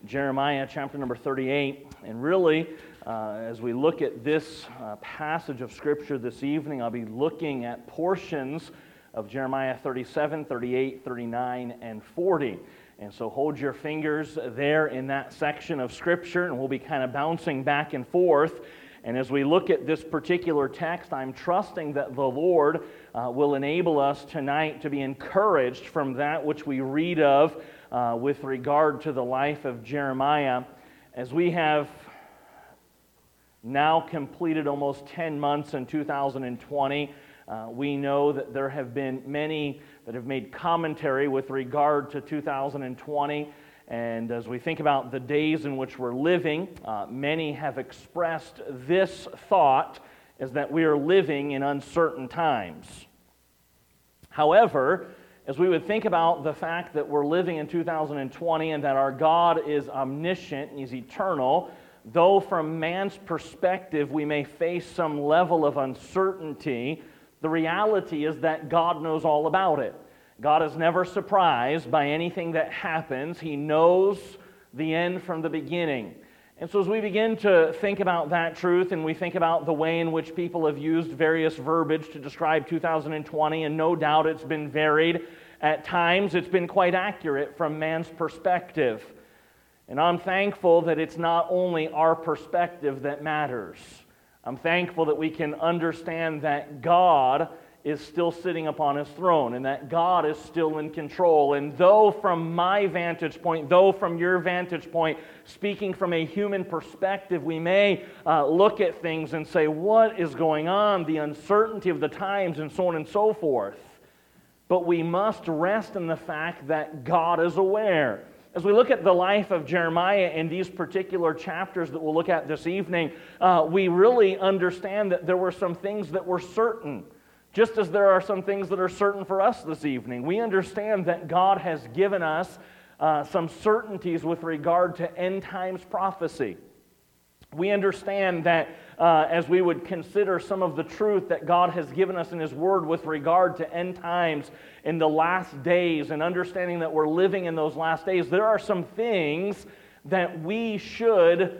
Jeremiah chapter number 38. And really, as we look at this passage of Scripture this evening, I'll be looking at portions of Jeremiah 37, 38, 39, and 40. And so hold your fingers there in that section of Scripture, and we'll be kind of bouncing back and forth. And as we look at this particular text, I'm trusting that the Lord will enable us tonight to be encouraged from that which we read of with regard to the life of Jeremiah. As we have now completed almost 10 months in 2020, we know that there have been many that have made commentary with regard to 2020. And as we think about the days in which we're living, many have expressed this thought, is that we are living in uncertain times. However, as we would think about the fact that we're living in 2020 and that our God is omniscient and He's eternal, though from man's perspective we may face some level of uncertainty, the reality is that God knows all about it. God is never surprised by anything that happens. He knows the end from the beginning. And so as we begin to think about that truth and we think about the way in which people have used various verbiage to describe 2020, and no doubt it's been varied, at times it's been quite accurate from man's perspective. And I'm thankful that it's not only our perspective that matters. I'm thankful that we can understand that God is still sitting upon His throne and that God is still in control. And though from my vantage point, though from your vantage point, speaking from a human perspective, we may look at things and say, what is going on? The uncertainty of the times and so on and so forth. But we must rest in the fact that God is aware. As we look at the life of Jeremiah in these particular chapters that we'll look at this evening, we really understand that there were some things that were certain. Just as there are some things that are certain for us this evening. We understand that God has given us some certainties with regard to end times prophecy. We understand that as we would consider some of the truth that God has given us in His Word with regard to end times in the last days, and understanding that we're living in those last days, there are some things that we should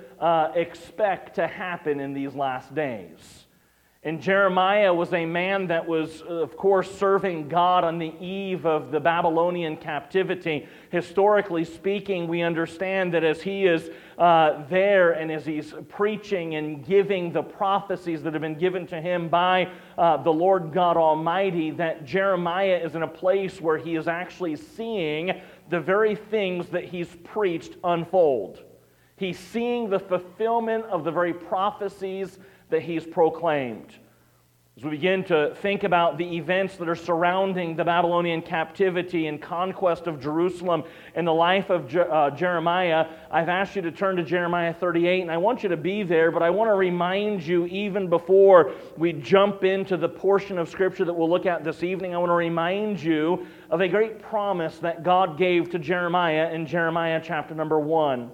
expect to happen in these last days. And Jeremiah was a man that was, of course, serving God on the eve of the Babylonian captivity. Historically speaking, we understand that as he is there and as he's preaching and giving the prophecies that have been given to him by the Lord God Almighty, that Jeremiah is in a place where he is actually seeing the very things that he's preached unfold. He's seeing the fulfillment of the very prophecies that he's proclaimed. As we begin to think about the events that are surrounding the Babylonian captivity and conquest of Jerusalem and the life of Jeremiah, I've asked you to turn to Jeremiah 38, and I want you to be there, but I want to remind you, even before we jump into the portion of Scripture that we'll look at this evening, I want to remind you of a great promise that God gave to Jeremiah in Jeremiah chapter number 1.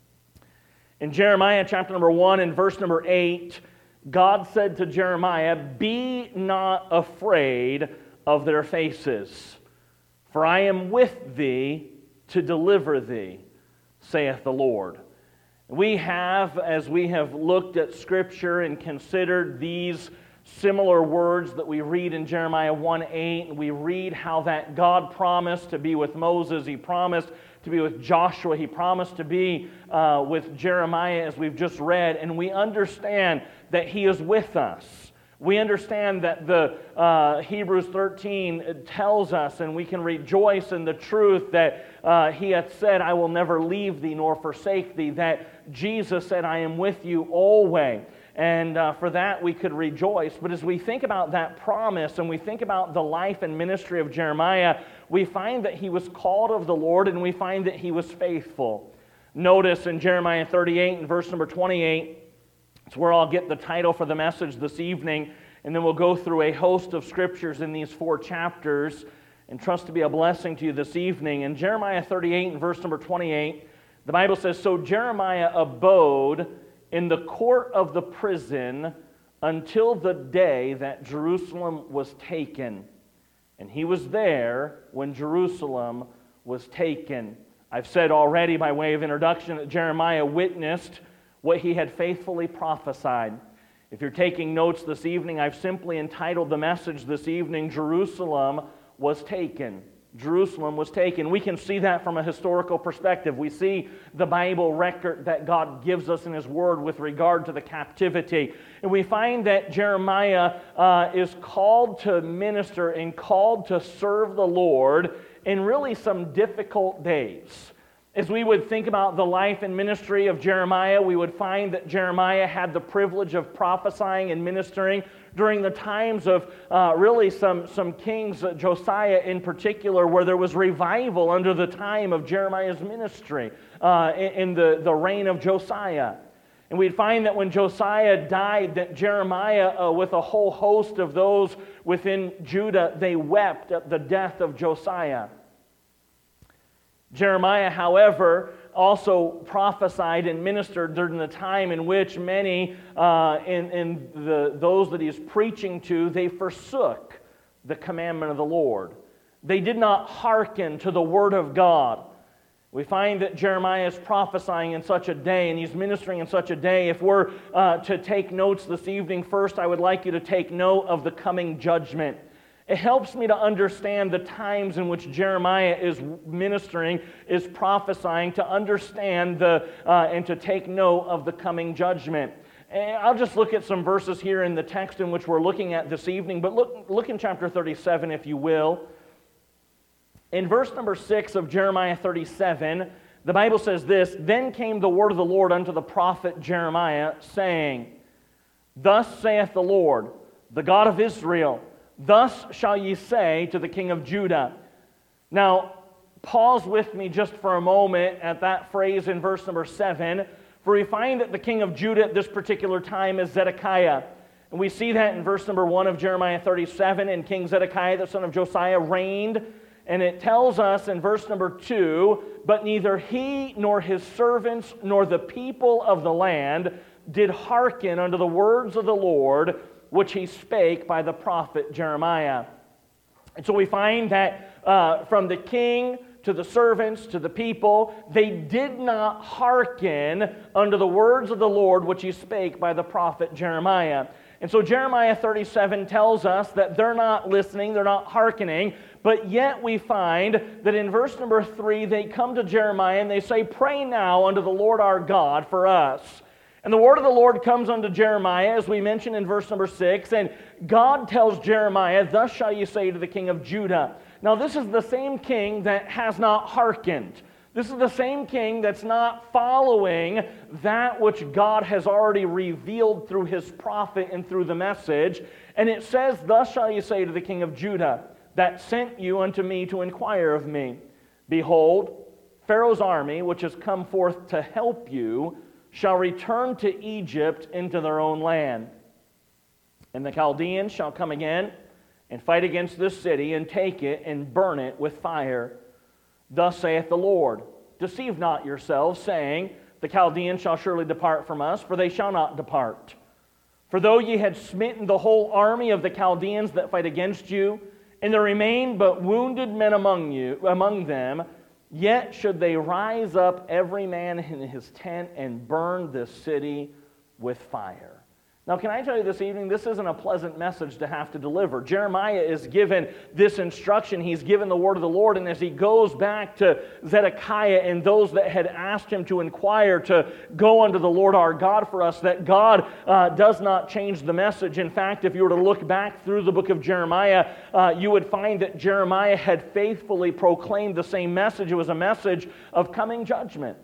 In Jeremiah chapter number 1 and verse number 8, God said to Jeremiah, "Be not afraid of their faces, for I am with thee to deliver thee, saith the Lord." We have, as we have looked at Scripture and considered these similar words that we read in Jeremiah 1:8, and we read how that God promised to be with Moses, He promised to be with Joshua, He promised to be with Jeremiah, as we've just read, and we understand that He is with us. We understand that the Hebrews 13 tells us, and we can rejoice in the truth that He hath said, "I will never leave thee nor forsake thee," that Jesus said, "I am with you always." And for that we could rejoice. But as we think about that promise and we think about the life and ministry of Jeremiah, we find that he was called of the Lord and we find that he was faithful. Notice in Jeremiah 38 and verse number 28, it's where I'll get the title for the message this evening, and then we'll go through a host of scriptures in these 4 chapters and trust to be a blessing to you this evening. In Jeremiah 38 and verse number 28, the Bible says, "So Jeremiah abode in the court of the prison until the day that Jerusalem was taken. And he was there when Jerusalem was taken." I've said already by way of introduction that Jeremiah witnessed what he had faithfully prophesied. If you're taking notes this evening, I've simply entitled the message this evening, Jerusalem was taken. Jerusalem was taken. We can see that from a historical perspective. We see the Bible record that God gives us in His Word with regard to the captivity. And we find that Jeremiah is called to minister and called to serve the Lord in really some difficult days. As we would think about the life and ministry of Jeremiah, we would find that Jeremiah had the privilege of prophesying and ministering during the times of really some kings, Josiah in particular, where there was revival under the time of Jeremiah's ministry in the reign of Josiah. And we'd find that when Josiah died, that Jeremiah, with a whole host of those within Judah, they wept at the death of Josiah. Jeremiah, however, also prophesied and ministered during the time in which many those that he's preaching to, they forsook the commandment of the Lord. They did not hearken to the word of God. We find that Jeremiah is prophesying in such a day, and he's ministering in such a day. If we're to take notes this evening, first I would like you to take note of the coming judgment. It helps me to understand the times in which Jeremiah is ministering, is prophesying, to understand and to take note of the coming judgment. And I'll just look at some verses here in the text in which we're looking at this evening, but look in chapter 37, if you will. In verse number 6 of Jeremiah 37, the Bible says this, "Then came the word of the Lord unto the prophet Jeremiah, saying, Thus saith the Lord, the God of Israel, Thus shall ye say to the king of Judah." Now, pause with me just for a moment at that phrase in verse number 7, for we find that the king of Judah at this particular time is Zedekiah. And we see that in verse number 1 of Jeremiah 37, and King Zedekiah, the son of Josiah, reigned. And it tells us in verse number 2, "But neither he nor his servants nor the people of the land did hearken unto the words of the Lord, which he spake by the prophet Jeremiah." And so we find that from the king to the servants to the people, they did not hearken unto the words of the Lord, which he spake by the prophet Jeremiah. And so Jeremiah 37 tells us that they're not listening, they're not hearkening, but yet we find that in verse number 3, they come to Jeremiah and they say, "Pray now unto the Lord our God for us." And the word of the Lord comes unto Jeremiah, as we mentioned in verse number 6, and God tells Jeremiah, "Thus shall you say to the king of Judah." Now this is the same king that has not hearkened. This is the same king that's not following that which God has already revealed through his prophet and through the message. And it says, "Thus shall you say to the king of Judah, that sent you unto me to inquire of me, Behold, Pharaoh's army, which has come forth to help you, shall return to Egypt into their own land. And the Chaldeans shall come again and fight against this city and take it and burn it with fire. Thus saith the Lord, Deceive not yourselves, saying, The Chaldeans shall surely depart from us, for they shall not depart. For though ye had smitten the whole army of the Chaldeans that fight against you, and there remain but wounded men among them, yet should they rise up every man in his tent and burn this city with fire." Now, can I tell you this evening, this isn't a pleasant message to have to deliver. Jeremiah is given this instruction. He's given the word of the Lord, and as he goes back to Zedekiah and those that had asked him to inquire, to go unto the Lord our God for us, that God does not change the message. In fact, if you were to look back through the book of Jeremiah, you would find that Jeremiah had faithfully proclaimed the same message. It was a message of coming judgment.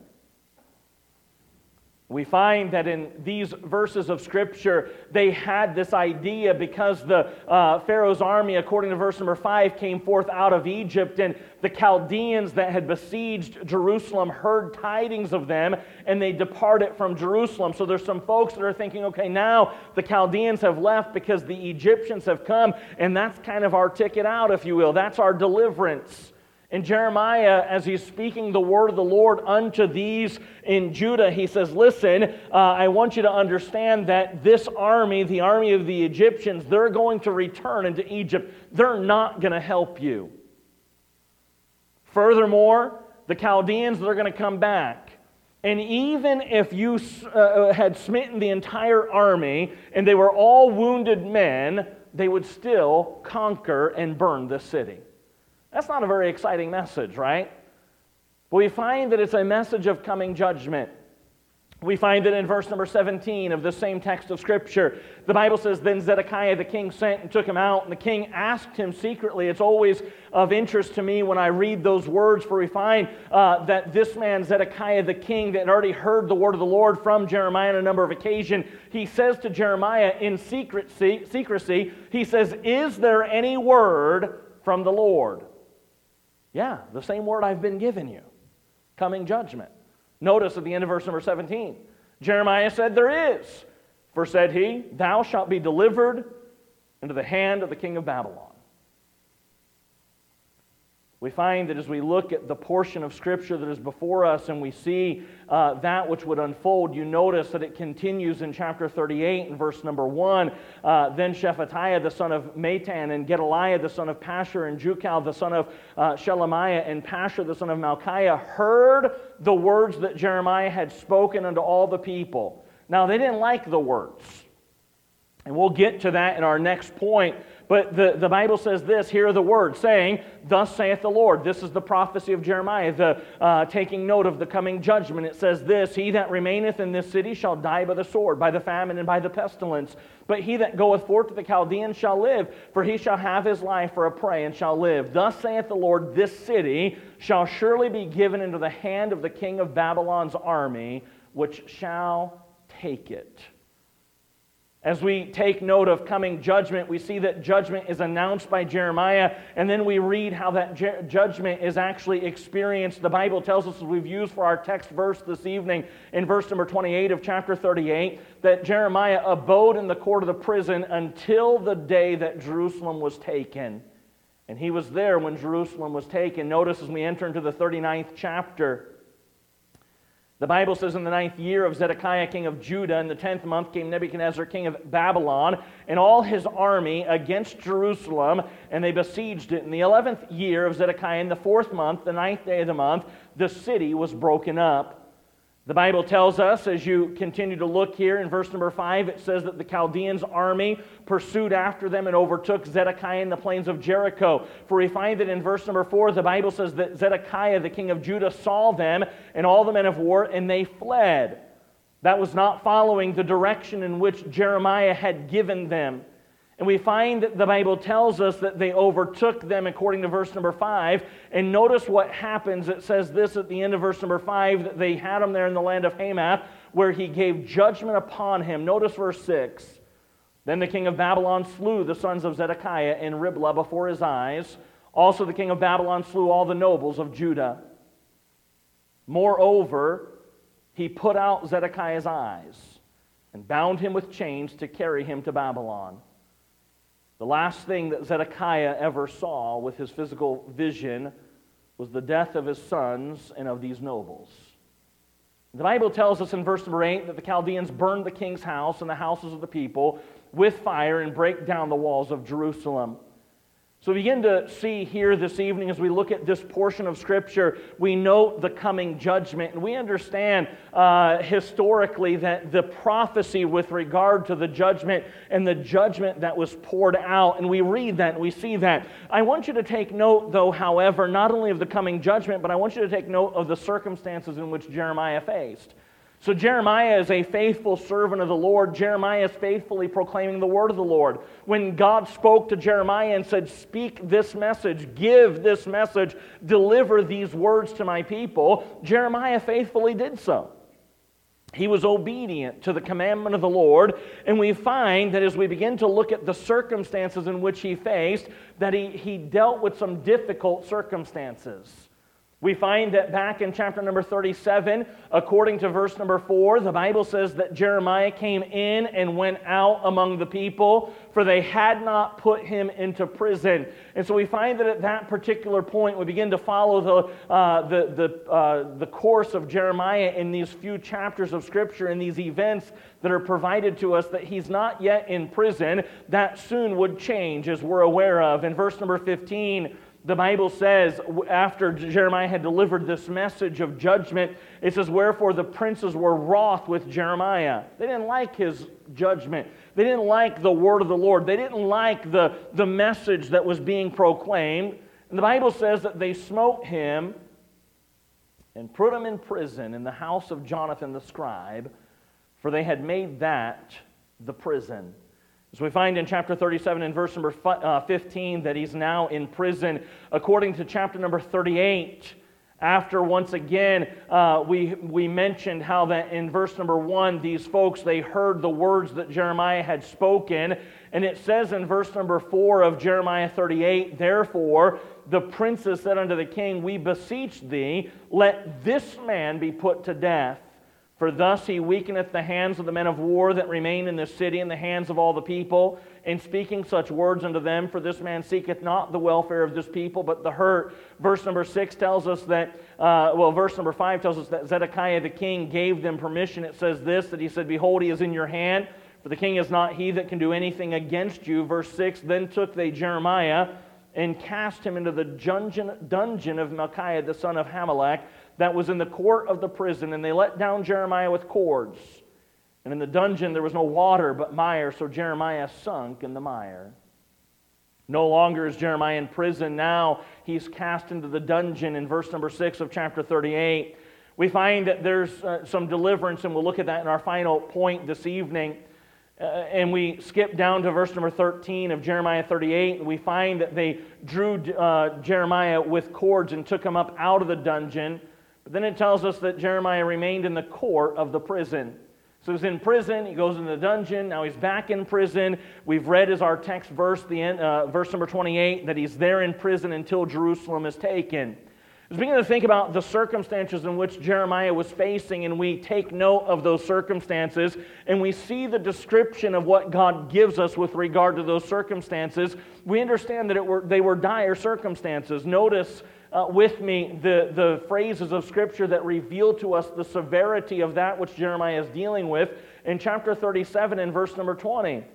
We find that in these verses of Scripture, they had this idea because the Pharaoh's army, according to verse number 5, came forth out of Egypt, and the Chaldeans that had besieged Jerusalem heard tidings of them, and they departed from Jerusalem. So there's some folks that are thinking, okay, now the Chaldeans have left because the Egyptians have come, and that's kind of our ticket out, if you will. That's our deliverance. And Jeremiah, as he's speaking the word of the Lord unto these in Judah, he says, listen, I want you to understand that this army, the army of the Egyptians, they're going to return into Egypt. They're not going to help you. Furthermore, the Chaldeans that are going to come back. And even if you had smitten the entire army and they were all wounded men, they would still conquer and burn this city. That's not a very exciting message, right? But we find that it's a message of coming judgment. We find that in verse number 17 of the same text of Scripture, the Bible says, "Then Zedekiah the king sent and took him out, and the king asked him secretly." It's always of interest to me when I read those words, for we find that this man, Zedekiah the king, that had already heard the word of the Lord from Jeremiah on a number of occasions, he says to Jeremiah in secrecy, he says, "Is there any word from the Lord?" Yeah, the same word I've been giving you. Coming judgment. Notice at the end of verse number 17, Jeremiah said, "There is. For said he, thou shalt be delivered into the hand of the king of Babylon." We find that as we look at the portion of Scripture that is before us and we see that which would unfold, you notice that it continues in chapter 38 and verse number 1. "Then Shephatiah the son of Matan and Gedaliah the son of Pashur and Jukal the son of Shelemiah and Pashur the son of Malchiah heard the words that Jeremiah had spoken unto all the people." Now, they didn't like the words. And we'll get to that in our next point. But the Bible says this, "Hear the word, saying, Thus saith the Lord." This is the prophecy of Jeremiah, taking note of the coming judgment. It says this, "He that remaineth in this city shall die by the sword, by the famine, and by the pestilence. But he that goeth forth to the Chaldeans shall live, for he shall have his life for a prey, and shall live. Thus saith the Lord, This city shall surely be given into the hand of the king of Babylon's army, which shall take it." As we take note of coming judgment, we see that judgment is announced by Jeremiah, and then we read how that judgment is actually experienced. The Bible tells us, as we've used for our text verse this evening, in verse number 28 of chapter 38, that Jeremiah abode in the court of the prison until the day that Jerusalem was taken. And he was there when Jerusalem was taken. Notice as we enter into the 39th chapter, the Bible says, "In the 9th year of Zedekiah king of Judah, in the 10th month came Nebuchadnezzar king of Babylon and all his army against Jerusalem, and they besieged it. In the 11th year of Zedekiah, in the 4th month, the 9th day of the month, the city was broken up." The Bible tells us, as you continue to look here in verse number 5, it says that the Chaldeans' army pursued after them and overtook Zedekiah in the plains of Jericho. For we find that in verse number 4, the Bible says that Zedekiah, the king of Judah, saw them and all the men of war, and they fled. That was not following the direction in which Jeremiah had given them. And we find that the Bible tells us that they overtook them according to verse number 5. And notice what happens. It says this at the end of verse number 5, that they had him there in the land of Hamath, where he gave judgment upon him. Notice verse 6. "Then the king of Babylon slew the sons of Zedekiah in Riblah before his eyes. Also the king of Babylon slew all the nobles of Judah. Moreover, he put out Zedekiah's eyes and bound him with chains to carry him to Babylon." The last thing that Zedekiah ever saw with his physical vision was the death of his sons and of these nobles. The Bible tells us in verse number 8 that the Chaldeans burned the king's house and the houses of the people with fire and break down the walls of Jerusalem. So we begin to see here this evening, as we look at this portion of Scripture, we note the coming judgment. And we understand historically that the prophecy with regard to the judgment and the judgment that was poured out, and we read that and we see that. I want you to take note, though, however, not only of the coming judgment, but I want you to take note of the circumstances in which Jeremiah faced. So Jeremiah is a faithful servant of the Lord. Jeremiah is faithfully proclaiming the word of the Lord. When God spoke to Jeremiah and said, "Speak this message, give this message, deliver these words to my people," Jeremiah faithfully did so. He was obedient to the commandment of the Lord, and we find that as we begin to look at the circumstances in which he faced, that he dealt with some difficult circumstances. We find that back in chapter number 37, according to verse number 4, the Bible says that Jeremiah came in and went out among the people, for they had not put him into prison. And so we find that at that particular point, we begin to follow the course of Jeremiah in these few chapters of Scripture and these events that are provided to us, that he's not yet in prison. That soon would change, as we're aware of. In verse number 15, the Bible says, after Jeremiah had delivered this message of judgment, it says, wherefore the princes were wroth with Jeremiah. They didn't like his judgment. They didn't like the word of the Lord. They didn't like the message that was being proclaimed. And the Bible says that they smote him and put him in prison in the house of Jonathan the scribe, for they had made that the prison. As we find in chapter 37 and verse number 15 that he's now in prison, according to chapter number 38, after once again we mentioned how that in verse number 1, these folks, they heard the words that Jeremiah had spoken, and it says in verse number 4 of Jeremiah 38, therefore the princes said unto the king, we beseech thee, let this man be put to death. For thus he weakeneth the hands of the men of war that remain in the city, and the hands of all the people, in speaking such words unto them. For this man seeketh not the welfare of this people, but the hurt. Verse number 6 tells us that, verse number 5 tells us that Zedekiah the king gave them permission. It says this, that he said, behold, he is in your hand, for the king is not he that can do anything against you. Verse 6, then took they Jeremiah, and cast him into the dungeon of Micaiah the son of Hamelech, that was in the court of the prison, and they let down Jeremiah with cords. And in the dungeon there was no water but mire, so Jeremiah sunk in the mire. No longer is Jeremiah in prison. Now he's cast into the dungeon in verse number 6 of chapter 38. We find that there's some deliverance, and we'll look at that in our final point this evening. And we skip down to verse number 13 of Jeremiah 38, and we find that they drew Jeremiah with cords and took him up out of the dungeon. But then it tells us that Jeremiah remained in the court of the prison. So he's in prison, he goes in the dungeon, now he's back in prison. We've read as our text verse, verse number 28, that he's there in prison until Jerusalem is taken. As we begin to think about the circumstances in which Jeremiah was facing, and we take note of those circumstances, and we see the description of what God gives us with regard to those circumstances, we understand that they were dire circumstances. Notice with me the phrases of Scripture that reveal to us the severity of that which Jeremiah is dealing with in chapter 37 and verse number 20.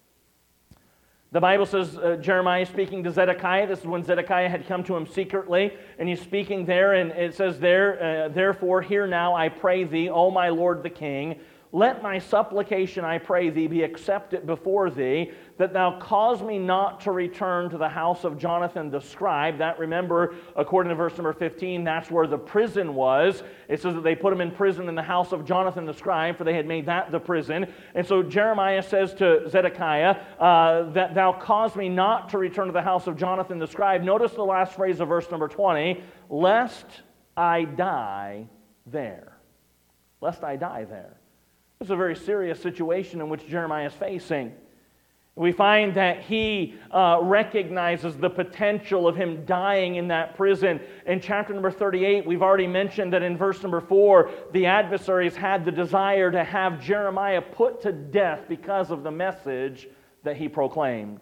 The Bible says Jeremiah is speaking to Zedekiah. This is when Zedekiah had come to him secretly, and he's speaking there, and it says there, therefore, hear now, I pray thee, O my Lord the king, let my supplication, I pray thee, be accepted before thee, that thou cause me not to return to the house of Jonathan the scribe. That, remember, according to verse number 15, that's where the prison was. It says that they put him in prison in the house of Jonathan the scribe, for they had made that the prison. And so Jeremiah says to Zedekiah, that thou cause me not to return to the house of Jonathan the scribe. Notice the last phrase of verse number 20, lest I die there. Lest I die there. It's a very serious situation in which Jeremiah is facing. We find that he recognizes the potential of him dying in that prison. In chapter number 38, we've already mentioned that in verse number 4, the adversaries had the desire to have Jeremiah put to death because of the message that he proclaimed.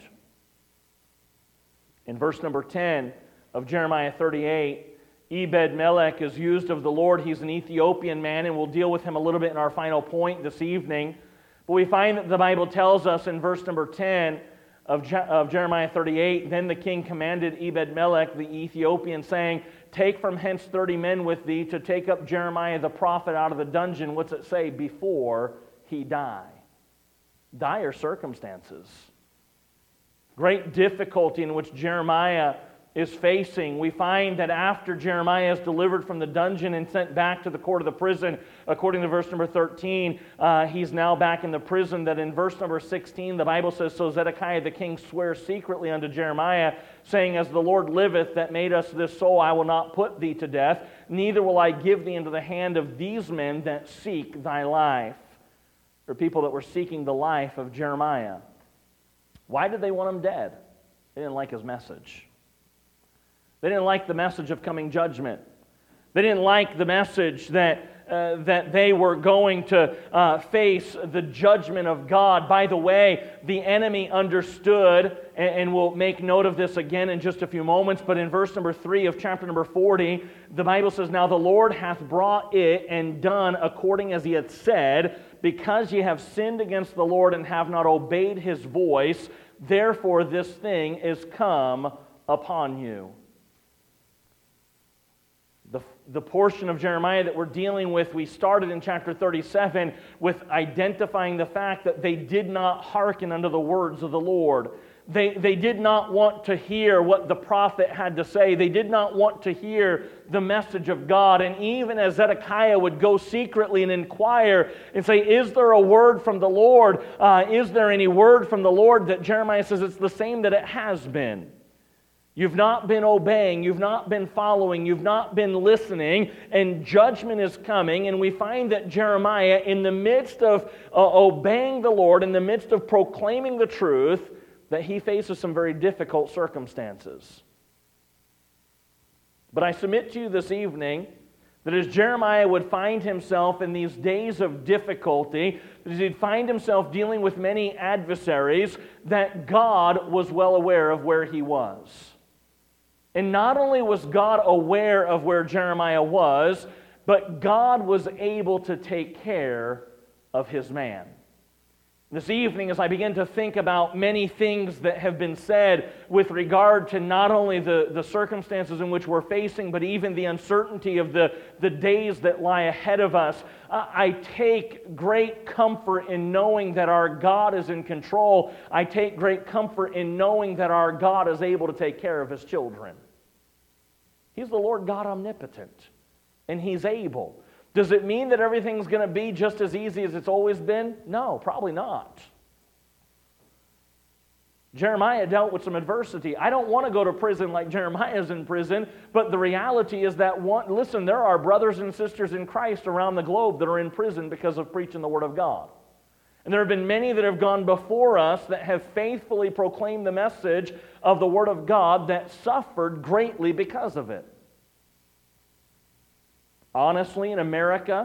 In verse number 10 of Jeremiah 38, Ebed-Melech is used of the Lord. He's an Ethiopian man, and we'll deal with him a little bit in our final point this evening. But we find that the Bible tells us in verse number 10 of Jeremiah 38, then the king commanded Ebed-Melech the Ethiopian, saying, take from hence 30 men with thee to take up Jeremiah the prophet out of the dungeon. What's it say? Before he die. Dire circumstances. Great difficulty in which Jeremiah is facing. We find that after Jeremiah is delivered from the dungeon and sent back to the court of the prison, according to verse number 13, he's now back in the prison. That in verse number 16, the Bible says, so Zedekiah the king swears secretly unto Jeremiah, saying, as the Lord liveth that made us this so, I will not put thee to death, neither will I give thee into the hand of these men that seek thy life. There are people that were seeking the life of Jeremiah. Why did they want him dead? They didn't like his message. They didn't like the message of coming judgment. They didn't like the message that they were going to face the judgment of God. By the way, the enemy understood, and we'll make note of this again in just a few moments, but in verse number 3 of chapter number 40, the Bible says, now the Lord hath brought it and done according as he had said, because ye have sinned against the Lord and have not obeyed his voice, therefore this thing is come upon you. the portion of Jeremiah that we're dealing with, we started in chapter 37 with identifying the fact that they did not hearken unto the words of the Lord. They did not want to hear what the prophet had to say. They did not want to hear the message of God. And even as Zedekiah would go secretly and inquire and say, is there a word from the Lord? Is there any word from the Lord? That Jeremiah says it's the same that it has been. You've not been obeying, you've not been following, you've not been listening, and judgment is coming. And we find that Jeremiah, in the midst of obeying the Lord, in the midst of proclaiming the truth, that he faces some very difficult circumstances. But I submit to you this evening that as Jeremiah would find himself in these days of difficulty, as he'd find himself dealing with many adversaries, that God was well aware of where he was. And not only was God aware of where Jeremiah was, but God was able to take care of his man. This evening, as I begin to think about many things that have been said with regard to not only the circumstances in which we're facing, but even the uncertainty of the days that lie ahead of us, I take great comfort in knowing that our God is in control. I take great comfort in knowing that our God is able to take care of His children. He's the Lord God omnipotent, and He's able. Does it mean that everything's going to be just as easy as it's always been? No, probably not. Jeremiah dealt with some adversity. I don't want to go to prison like Jeremiah's in prison, but the reality is that, listen, there are brothers and sisters in Christ around the globe that are in prison because of preaching the Word of God. And there have been many that have gone before us that have faithfully proclaimed the message of the Word of God that suffered greatly because of it. Honestly, in America,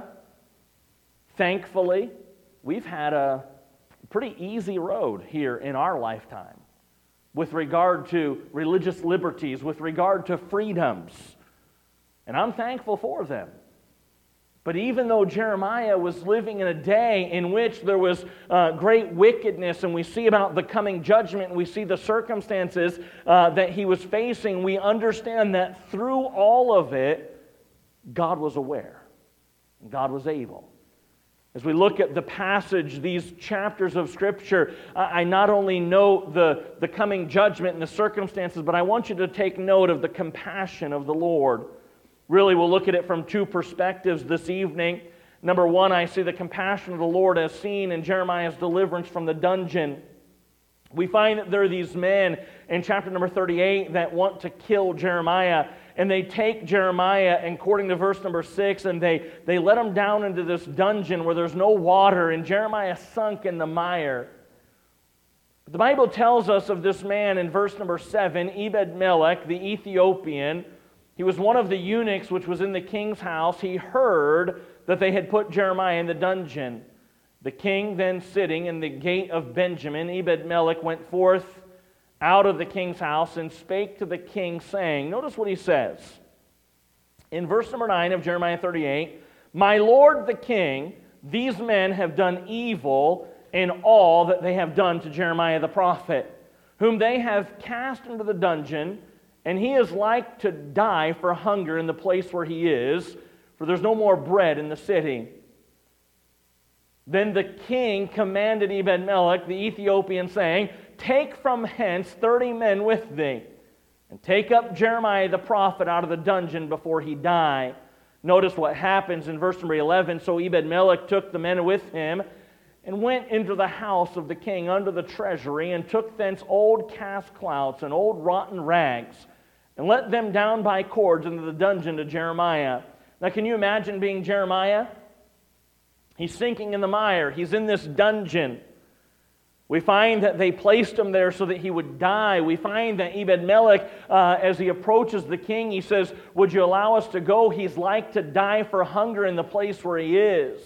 thankfully, we've had a pretty easy road here in our lifetime with regard to religious liberties, with regard to freedoms. And I'm thankful for them. But even though Jeremiah was living in a day in which there was great wickedness, and we see about the coming judgment, and we see the circumstances that he was facing, we understand that through all of it, God was aware. God was able. As we look at the passage, these chapters of Scripture, I not only note the coming judgment and the circumstances, but I want you to take note of the compassion of the Lord. Really, we'll look at it from two perspectives this evening. Number one, I see the compassion of the Lord as seen in Jeremiah's deliverance from the dungeon. We find that there are these men in chapter number 38 that want to kill Jeremiah. And they take Jeremiah, according to verse number 6, and they let him down into this dungeon where there's no water, and Jeremiah sunk in the mire. But the Bible tells us of this man in verse number 7, Ebed-Melech, the Ethiopian. He was one of the eunuchs which was in the king's house. He heard that they had put Jeremiah in the dungeon. The king then sitting in the gate of Benjamin, Ebed-Melech went forth out of the king's house and spake to the king, saying, notice what he says. In verse number 9 of Jeremiah 38, my lord the king, these men have done evil in all that they have done to Jeremiah the prophet, whom they have cast into the dungeon, and he is like to die for hunger in the place where he is, for there's no more bread in the city. Then the king commanded Ebed-Melech the Ethiopian, saying, take from hence 30 men with thee, and take up Jeremiah the prophet out of the dungeon before he die. Notice what happens in verse number 11. So Ebed-Melech took the men with him, and went into the house of the king under the treasury, and took thence old cast clouts and old rotten rags, and let them down by cords into the dungeon to Jeremiah. Now can you imagine being Jeremiah? He's sinking in the mire. He's in this dungeon. We find that they placed him there so that he would die. We find that Ebed-Melech, as he approaches the king, he says, would you allow us to go? He's like to die for hunger in the place where he is.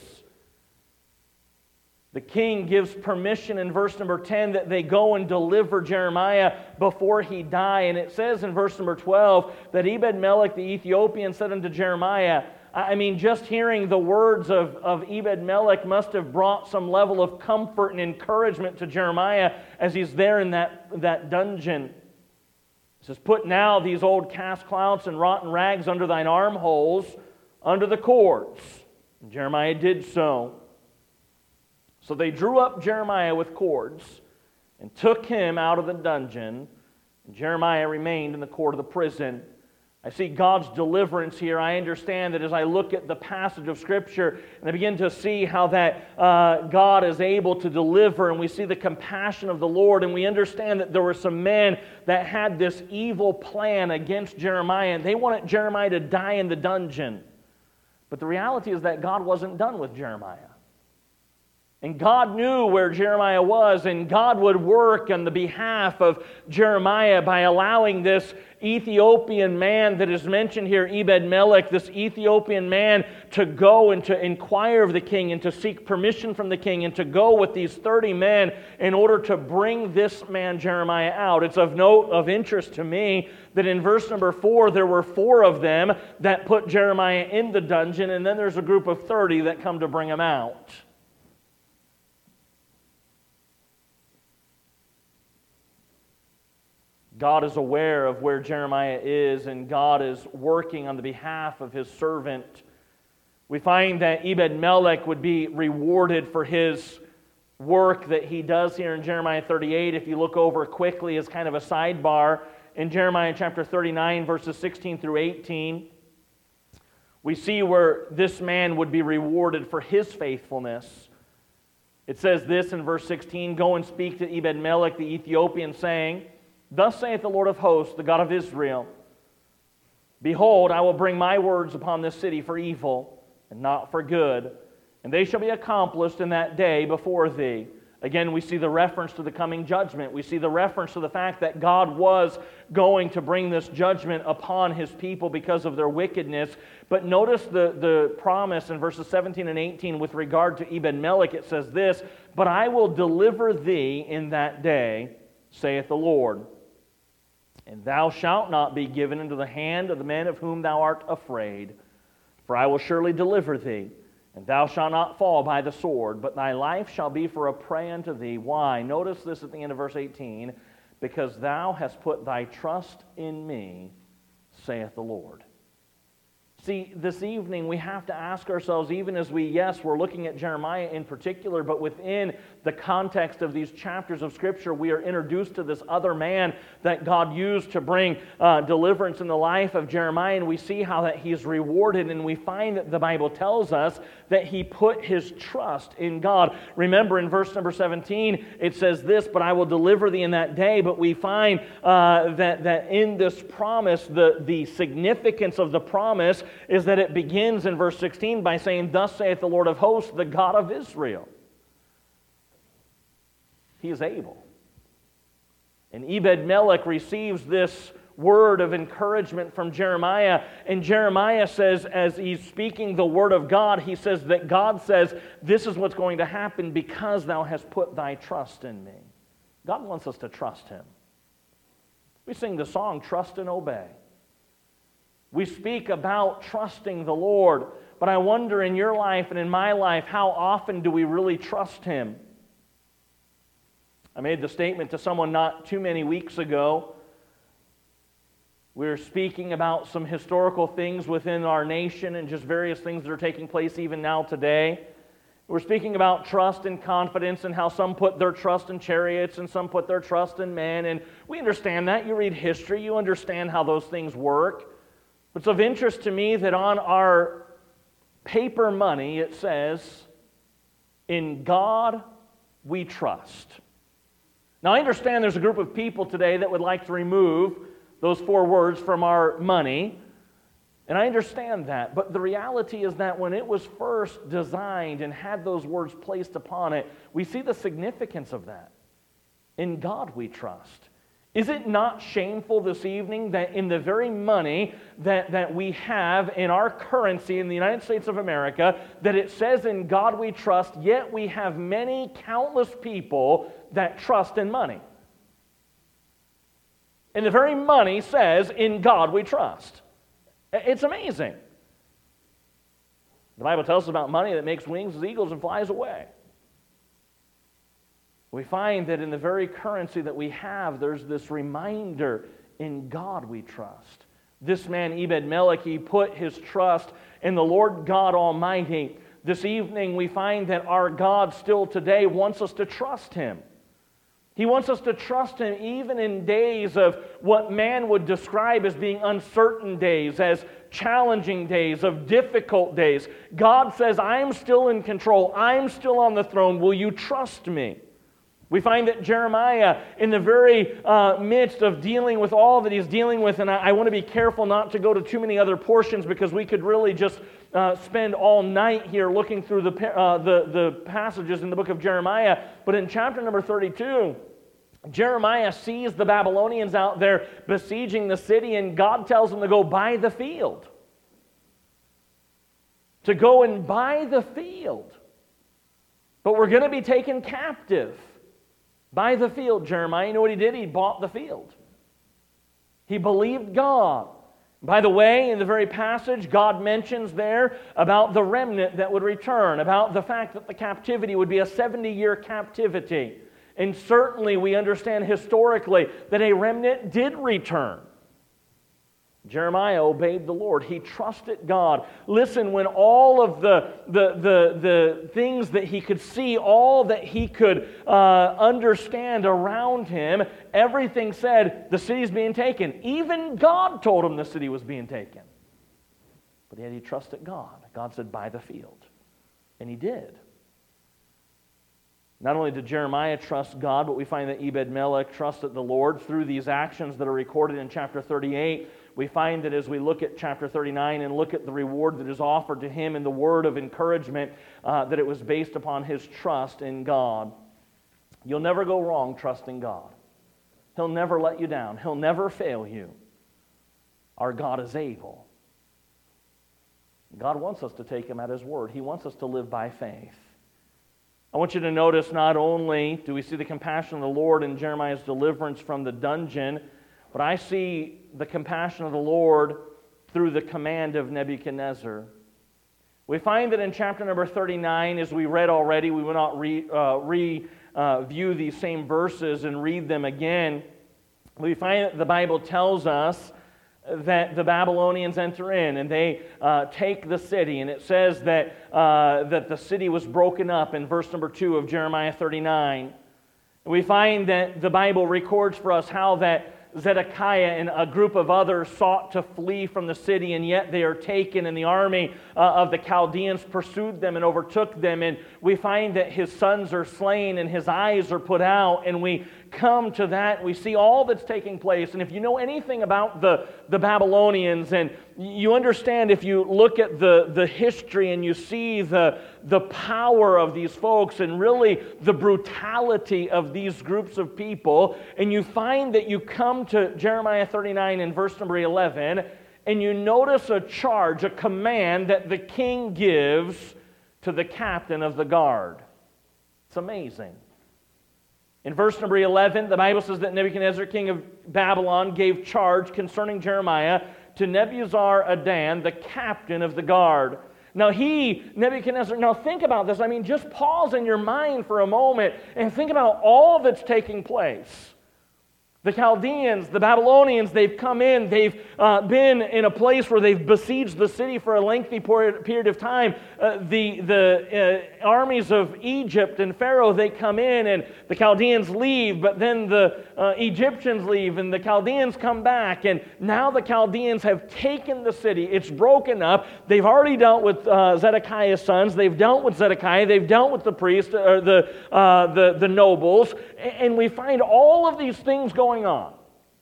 The king gives permission in verse number 10 that they go and deliver Jeremiah before he die. And it says in verse number 12 that Ebed-Melech the Ethiopian said unto Jeremiah, I mean, just hearing the words of Ebed-Melech must have brought some level of comfort and encouragement to Jeremiah as he's there in that dungeon. It says, put now these old cast clouts and rotten rags under thine armholes, under the cords. And Jeremiah did so. So they drew up Jeremiah with cords and took him out of the dungeon. And Jeremiah remained in the court of the prison. I see God's deliverance here. I understand that as I look at the passage of Scripture and I begin to see how that God is able to deliver, and we see the compassion of the Lord, and we understand that there were some men that had this evil plan against Jeremiah, and they wanted Jeremiah to die in the dungeon. But the reality is that God wasn't done with Jeremiah. And God knew where Jeremiah was, and God would work on the behalf of Jeremiah by allowing this Ethiopian man that is mentioned here, Ebed-Melech, this Ethiopian man, to go and to inquire of the king and to seek permission from the king and to go with these 30 men in order to bring this man Jeremiah out. It's of note, of interest to me, that in verse number 4, there were 4 of them that put Jeremiah in the dungeon, and then there's a group of 30 that come to bring him out. God is aware of where Jeremiah is, and God is working on the behalf of His servant. We find that Ebed-Melech would be rewarded for his work that he does here in Jeremiah 38. If you look over quickly as kind of a sidebar, in Jeremiah chapter 39, verses 16 through 18, we see where this man would be rewarded for his faithfulness. It says this in verse 16, "Go and speak to Ebed-Melech the Ethiopian, saying, Thus saith the Lord of hosts, the God of Israel, Behold, I will bring my words upon this city for evil, and not for good, and they shall be accomplished in that day before thee." Again, we see the reference to the coming judgment. We see the reference to the fact that God was going to bring this judgment upon His people because of their wickedness. But notice the promise in verses 17 and 18 with regard to Ebed-Melech. It says this, "But I will deliver thee in that day, saith the Lord. And thou shalt not be given into the hand of the men of whom thou art afraid. For I will surely deliver thee, and thou shalt not fall by the sword, but thy life shall be for a prey unto thee." Why? Notice this at the end of verse 18. "Because thou hast put thy trust in me, saith the Lord." See, this evening we have to ask ourselves, even as we're looking at Jeremiah in particular, but within the context of these chapters of Scripture, we are introduced to this other man that God used to bring deliverance in the life of Jeremiah, and we see how that he's rewarded, and we find that the Bible tells us that he put his trust in God. Remember in verse number 17, it says this, "But I will deliver thee in that day," but we find that in this promise, the significance of the promise is that it begins in verse 16 by saying, "Thus saith the Lord of hosts, the God of Israel." He is able. And Ebed-Melech receives this word of encouragement from Jeremiah, and Jeremiah says, as he's speaking the word of God, he says that God says, "This is what's going to happen because thou hast put thy trust in me." God wants us to trust Him. We sing the song, "Trust and Obey." We speak about trusting the Lord, but I wonder in your life and in my life, how often do we really trust Him? I made the statement to someone not too many weeks ago. We were speaking about some historical things within our nation and just various things that are taking place even now today. We're speaking about trust and confidence and how some put their trust in chariots and some put their trust in men, and we understand that. You read history, you understand how those things work. It's of interest to me that on our paper money it says, "In God we trust." Now I understand there's a group of people today that would like to remove those 4 words from our money, and I understand that, but the reality is that when it was first designed and had those words placed upon it, we see the significance of that. In God we trust. Is it not shameful this evening that in the very money that we have in our currency in the United States of America, that it says "In God we trust," yet we have many, countless people that trust in money? And the very money says, "In God we trust." It's amazing. The Bible tells us about money that makes wings as eagles and flies away. We find that in the very currency that we have, there's this reminder, "In God we trust." This man, Ebed-Melech, he put his trust in the Lord God Almighty. This evening we find that our God still today wants us to trust Him. He wants us to trust Him even in days of what man would describe as being uncertain days, as challenging days, of difficult days. God says, I'm still in control. I'm still on the throne. Will you trust me? We find that Jeremiah, in the very midst of dealing with all that he's dealing with, and I want to be careful not to go to too many other portions because we could really just spend all night here looking through the passages in the book of Jeremiah. But in chapter number 32, Jeremiah sees the Babylonians out there besieging the city, and God tells him to go buy the field. To go and buy the field. But we're going to be taken captive. Buy the field, Jeremiah. You know what he did? He bought the field. He believed God. By the way, in the very passage, God mentions there about the remnant that would return, about the fact that the captivity would be a 70-year captivity. And certainly we understand historically that a remnant did return. Jeremiah obeyed the Lord. He trusted God. Listen, when all of the things that he could see, all that he could understand around him, everything said the city's being taken. Even God told him the city was being taken. But yet he trusted God. God said, buy the field. And he did. Not only did Jeremiah trust God, but we find that Ebed-Melech trusted the Lord through these actions that are recorded in chapter 38. We find that as we look at chapter 39 and look at the reward that is offered to him in the word of encouragement, that it was based upon his trust in God. You'll never go wrong trusting God. He'll never let you down. He'll never fail you. Our God is able. God wants us to take Him at His word. He wants us to live by faith. I want you to notice not only do we see the compassion of the Lord in Jeremiah's deliverance from the dungeon, but I see the compassion of the Lord through the command of Nebuchadnezzar. We find that in chapter number 39, as we read already, we will not review these same verses and read them again. We find that the Bible tells us that the Babylonians enter in and they take the city. And it says that the city was broken up in verse number 2 of Jeremiah 39. And we find that the Bible records for us how that Zedekiah and a group of others sought to flee from the city, and yet they are taken, and the army of the Chaldeans pursued them and overtook them. And we find that his sons are slain and his eyes are put out, and we come to that. We see all that's taking place. And if you know anything about the Babylonians, and you understand if you look at the history and you see the power of these folks and really the brutality of these groups of people, and you find that you come to Jeremiah 39 and verse number 11, and you notice a charge, a command that the king gives to the captain of the guard. It's amazing. In verse number 11, the Bible says that Nebuchadnezzar, king of Babylon, gave charge concerning Jeremiah to Nebuzaradan, the captain of the guard. Now Nebuchadnezzar, now think about this. I mean, just pause in your mind for a moment and think about all that's taking place. The Chaldeans, the Babylonians, they've come in, they've been in a place where they've besieged the city for a lengthy period of time. The armies of Egypt and Pharaoh, they come in and the Chaldeans leave, but then the Egyptians leave and the Chaldeans come back, and now the Chaldeans have taken the city. It's broken up. They've already dealt with Zedekiah's sons. They've dealt with Zedekiah. They've dealt with the priests, or the nobles, and we find all of these things going on.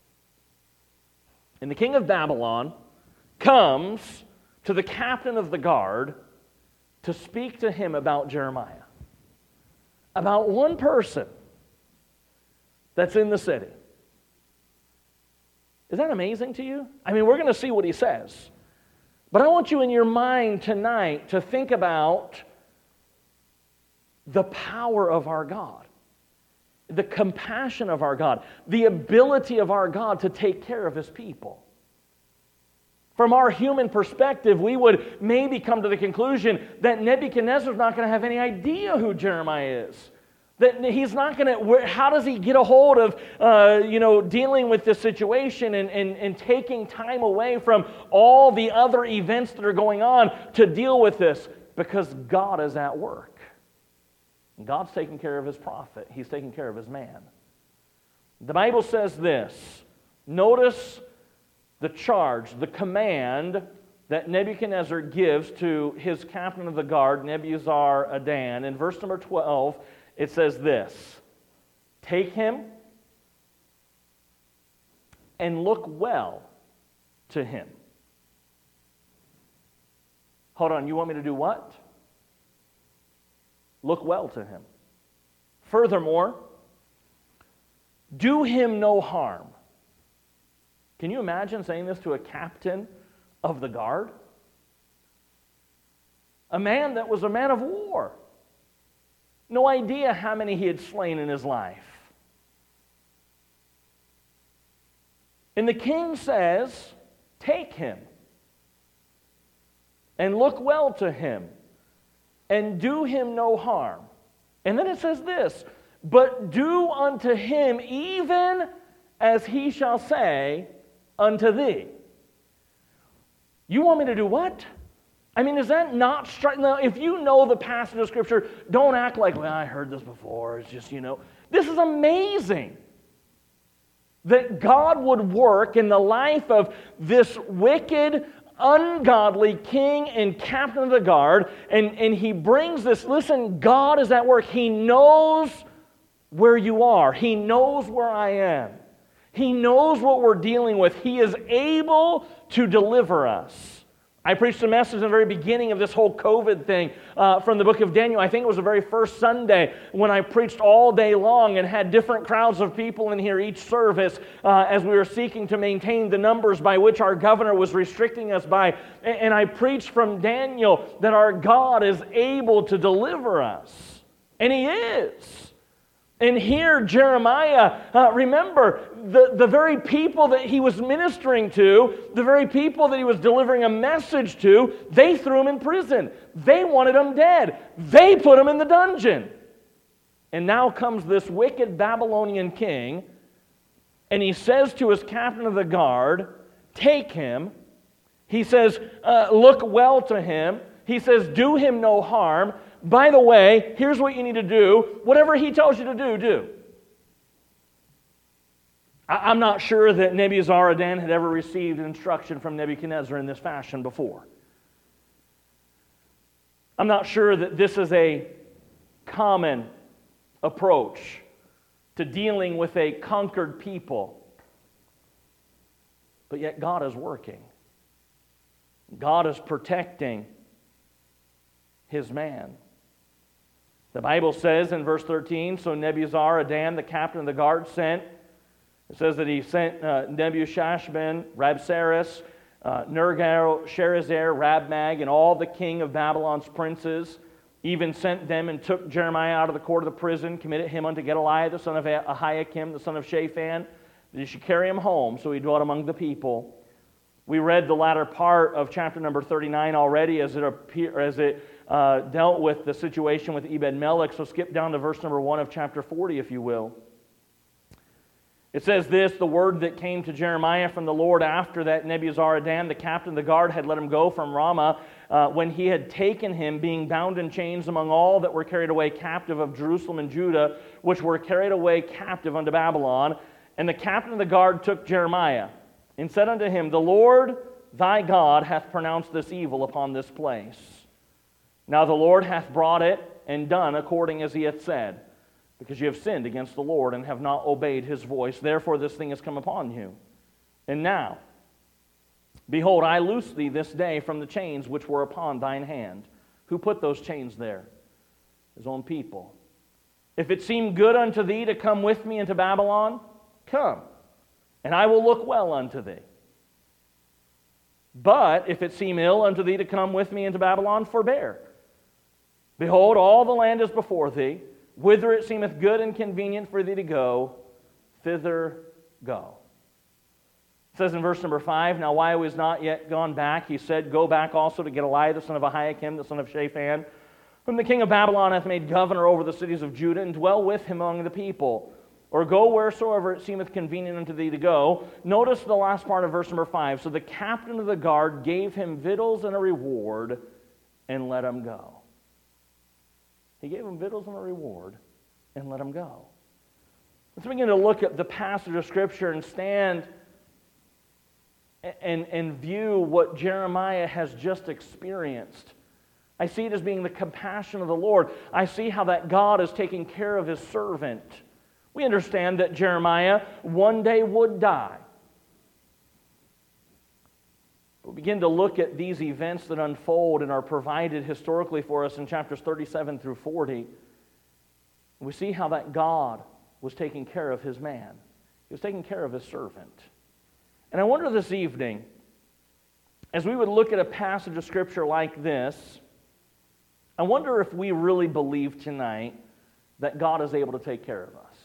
And the king of Babylon comes to the captain of the guard to speak to him about Jeremiah. About one person that's in the city. Is that amazing to you? I mean, we're going to see what he says. But I want you in your mind tonight to think about the power of our God. The compassion of our God, the ability of our God to take care of His people. From our human perspective, we would maybe come to the conclusion that Nebuchadnezzar's not going to have any idea who Jeremiah is. That he's not going to, how does he get a hold of, dealing with this situation and taking time away from all the other events that are going on to deal with this? Because God is at work. God's taking care of his prophet. He's taking care of his man. The Bible says this. Notice the charge, the command that Nebuchadnezzar gives to his captain of the guard, Nebuzaradan. In verse number 12, it says this, take him and look well to him. Hold on, you want me to do what? Look well to him. Furthermore, do him no harm. Can you imagine saying this to a captain of the guard? A man that was a man of war. No idea how many he had slain in his life. And the king says, take him and look well to him and do him no harm. And then it says this, but do unto him even as he shall say unto thee. You want me to do what? I mean, is that not striking? Now, if you know the passage of Scripture, don't act like, well, I heard this before. It's just, This is amazing that God would work in the life of this wicked, ungodly king and captain of the guard, and he brings this, listen, God is at work. He knows where you are. He knows where I am. He knows what we're dealing with. He is able to deliver us. I preached a message in the very beginning of this whole COVID thing from the book of Daniel. I think it was the very first Sunday when I preached all day long and had different crowds of people in here each service as we were seeking to maintain the numbers by which our governor was restricting us by. And I preached from Daniel that our God is able to deliver us. And He is. And here, Jeremiah, remember, the very people that he was ministering to, the very people that he was delivering a message to, they threw him in prison. They wanted him dead. They put him in the dungeon. And now comes this wicked Babylonian king, and he says to his captain of the guard, take him. He says, look well to him. He says, do him no harm. By the way, here's what you need to do. Whatever he tells you to do, do. I'm not sure that Nebuzaradan had ever received instruction from Nebuchadnezzar in this fashion before. I'm not sure that this is a common approach to dealing with a conquered people. But yet God is working. God is protecting His man. The Bible says in verse 13, so Nebuzaradan, the captain of the guard, sent. It says that he sent Nebuchadnezzar, Rabsaris, Nergal-Sharezer, Rabmag, and all the king of Babylon's princes, even sent them and took Jeremiah out of the court of the prison, committed him unto Gedaliah, the son of Ahikam, the son of Shaphan, that he should carry him home, so he dwelt among the people. We read the latter part of chapter number 39 already as it dealt with the situation with Ebed-Melech. So skip down to verse number 1 of chapter 40, if you will. It says this, the word that came to Jeremiah from the Lord after that Nebuzaradan, the captain of the guard, had let him go from Ramah, when he had taken him, being bound in chains among all that were carried away captive of Jerusalem and Judah, which were carried away captive unto Babylon. And the captain of the guard took Jeremiah, and said unto him, the Lord thy God hath pronounced this evil upon this place. Now the Lord hath brought it and done according as he hath said, because you have sinned against the Lord and have not obeyed his voice. Therefore this thing has come upon you. And now, behold, I loose thee this day from the chains which were upon thine hand. Who put those chains there? His own people. If it seem good unto thee to come with me into Babylon, come, and I will look well unto thee. But if it seem ill unto thee to come with me into Babylon, forbear. Behold, all the land is before thee. Whither it seemeth good and convenient for thee to go, thither go. It says in verse number 5, now while he was not yet gone back, he said, go back also to Gedaliah, the son of Ahikam, the son of Shaphan, whom the king of Babylon hath made governor over the cities of Judah, and dwell with him among the people, or go wheresoever it seemeth convenient unto thee to go. Notice the last part of verse number 5. So the captain of the guard gave him victuals and a reward, and let him go. He gave him victuals and a reward, and let him go. Let's begin to look at the passage of Scripture and stand and view what Jeremiah has just experienced. I see it as being the compassion of the Lord. I see how that God is taking care of His servant. We understand that Jeremiah one day would die. We begin to look at these events that unfold and are provided historically for us in chapters 37 through 40. We see how that God was taking care of His man. He was taking care of His servant. And I wonder this evening, as we would look at a passage of Scripture like this, I wonder if we really believe tonight that God is able to take care of us.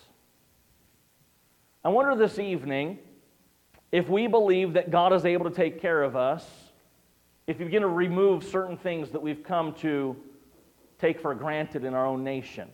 I wonder this evening if we believe that God is able to take care of us, if you begin to remove certain things that we've come to take for granted in our own nation.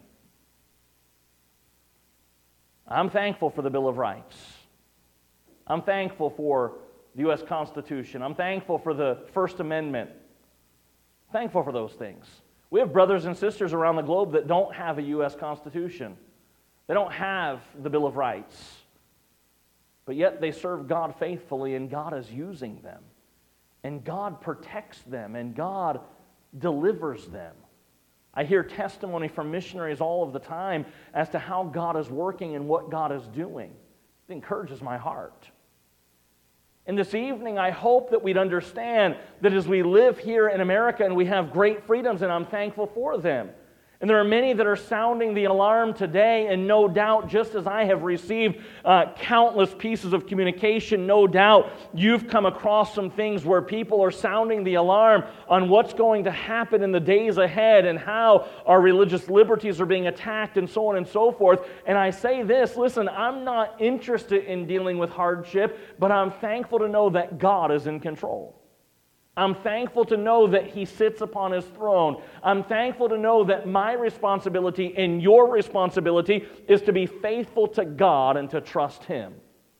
I'm thankful for the Bill of Rights. I'm thankful for the U.S. Constitution. I'm thankful for the First Amendment. Thankful for those things. We have brothers and sisters around the globe that don't have a U.S. Constitution. They don't have the Bill of Rights. But yet they serve God faithfully, and God is using them. And God protects them, and God delivers them. I hear testimony from missionaries all of the time as to how God is working and what God is doing. It encourages my heart. And this evening, I hope that we'd understand that as we live here in America and we have great freedoms, and I'm thankful for them. And there are many that are sounding the alarm today, and no doubt, just as I have received countless pieces of communication, no doubt you've come across some things where people are sounding the alarm on what's going to happen in the days ahead and how our religious liberties are being attacked and so on and so forth. And I say this, listen, I'm not interested in dealing with hardship, but I'm thankful to know that God is in control. I'm thankful to know that He sits upon His throne. I'm thankful to know that my responsibility and your responsibility is to be faithful to God and to trust Him.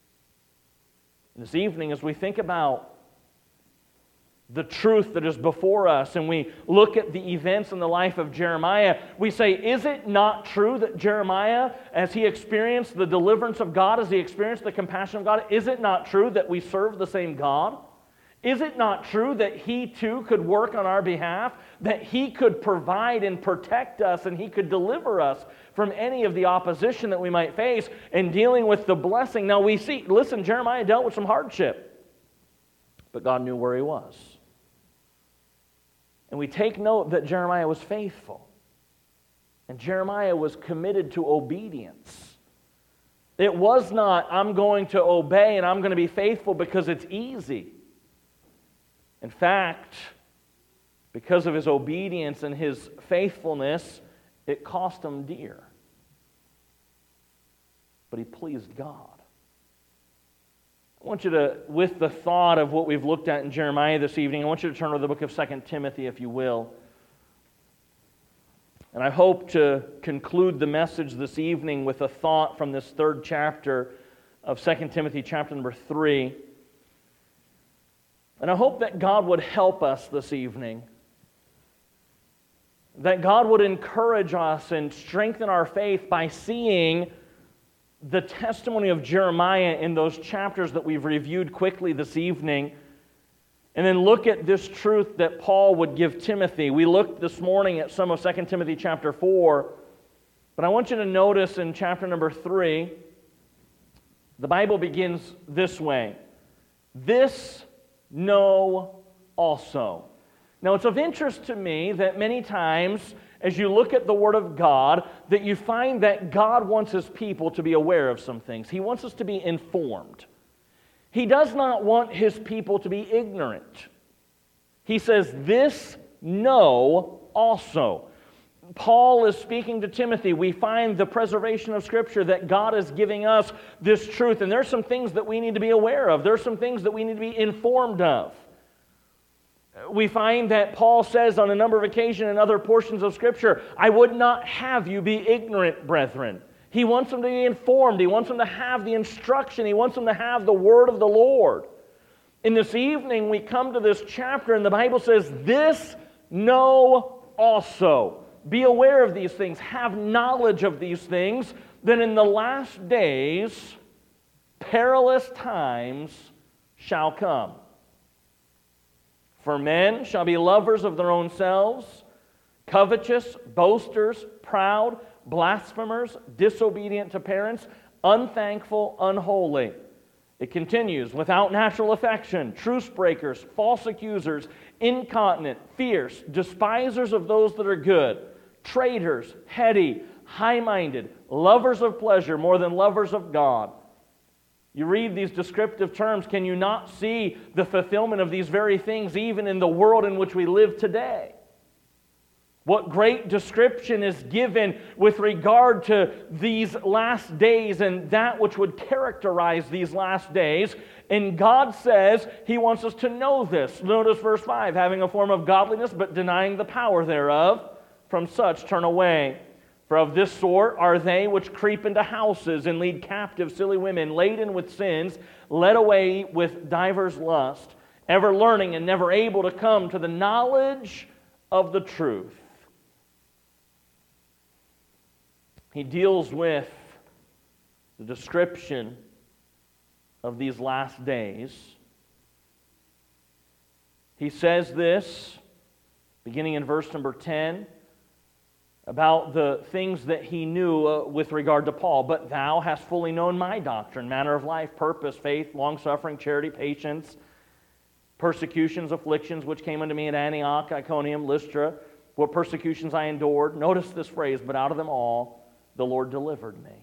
This evening, as we think about the truth that is before us and we look at the events in the life of Jeremiah, we say, is it not true that Jeremiah, as he experienced the deliverance of God, as he experienced the compassion of God, is it not true that we serve the same God? Is it not true that He too could work on our behalf, that He could provide and protect us, and He could deliver us from any of the opposition that we might face in dealing with the blessing? Now we see, listen, Jeremiah dealt with some hardship, but God knew where he was. And we take note that Jeremiah was faithful, and Jeremiah was committed to obedience. It was not, I'm going to obey and I'm going to be faithful because it's easy. In fact, because of his obedience and his faithfulness, it cost him dear. But he pleased God. I want you to, with the thought of what we've looked at in Jeremiah this evening, I want you to turn to the book of 2 Timothy, if you will. And I hope to conclude the message this evening with a thought from this third chapter of 2 Timothy, chapter number 3. And I hope that God would help us this evening, that God would encourage us and strengthen our faith by seeing the testimony of Jeremiah in those chapters that we've reviewed quickly this evening, and then look at this truth that Paul would give Timothy. We looked this morning at some of 2 Timothy chapter 4, but I want you to notice in chapter number 3, the Bible begins this way: this know also. Now, it's of interest to me that many times, as you look at the Word of God, that you find that God wants His people to be aware of some things. He wants us to be informed. He does not want His people to be ignorant. He says, this know also. Paul is speaking to Timothy. We find the preservation of Scripture, that God is giving us this truth. And there's some things that we need to be aware of. There's some things that we need to be informed of. We find that Paul says on a number of occasions in other portions of Scripture, I would not have you be ignorant, brethren. He wants them to be informed. He wants them to have the instruction. He wants them to have the word of the Lord. And this evening we come to this chapter and the Bible says, this know also. Be aware of these things. Have knowledge of these things. That in the last days, perilous times shall come. For men shall be lovers of their own selves, covetous, boasters, proud, blasphemers, disobedient to parents, unthankful, unholy. It continues, without natural affection, truce breakers, false accusers, incontinent, fierce, despisers of those that are good, traitors, heady, high-minded, lovers of pleasure more than lovers of God. You read these descriptive terms, can you not see the fulfillment of these very things even in the world in which we live today? What great description is given with regard to these last days and that which would characterize these last days. And God says He wants us to know this. Notice verse 5, having a form of godliness but denying the power thereof, from such turn away. For of this sort are they which creep into houses and lead captive silly women, laden with sins, led away with divers lusts, ever learning and never able to come to the knowledge of the truth. He deals with the description of these last days. He says this, beginning in verse number 10, about the things that he knew with regard to Paul. But thou hast fully known my doctrine, manner of life, purpose, faith, long-suffering, charity, patience, persecutions, afflictions, which came unto me at Antioch, Iconium, Lystra, what persecutions I endured. Notice this phrase, but out of them all, the Lord delivered me.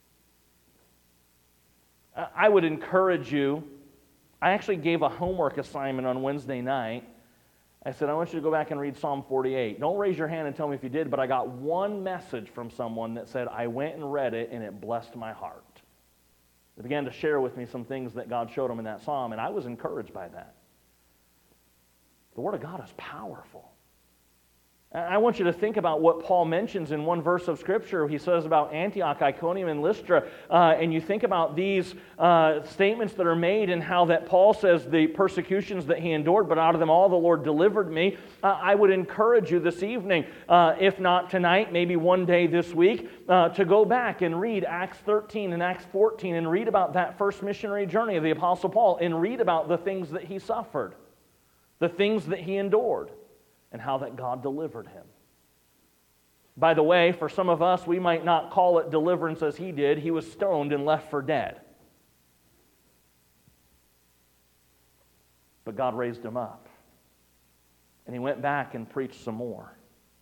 I would encourage you, I actually gave a homework assignment on Wednesday night. I said, I want you to go back and read Psalm 48. Don't raise your hand and tell me if you did, but I got one message from someone that said, I went and read it and it blessed my heart. They began to share with me some things that God showed them in that psalm, and I was encouraged by that. The Word of God is powerful. I want you to think about what Paul mentions in one verse of Scripture. He says about Antioch, Iconium, and Lystra, and you think about these statements that are made and how that Paul says the persecutions that he endured, but out of them all the Lord delivered me. I would encourage you this evening, if not tonight, maybe one day this week, to go back and read Acts 13 and Acts 14 and read about that first missionary journey of the Apostle Paul and read about the things that he suffered, the things that he endured, and how that God delivered him. By the way, for some of us, we might not call it deliverance as he did. He was stoned and left for dead. But God raised him up. And he went back and preached some more.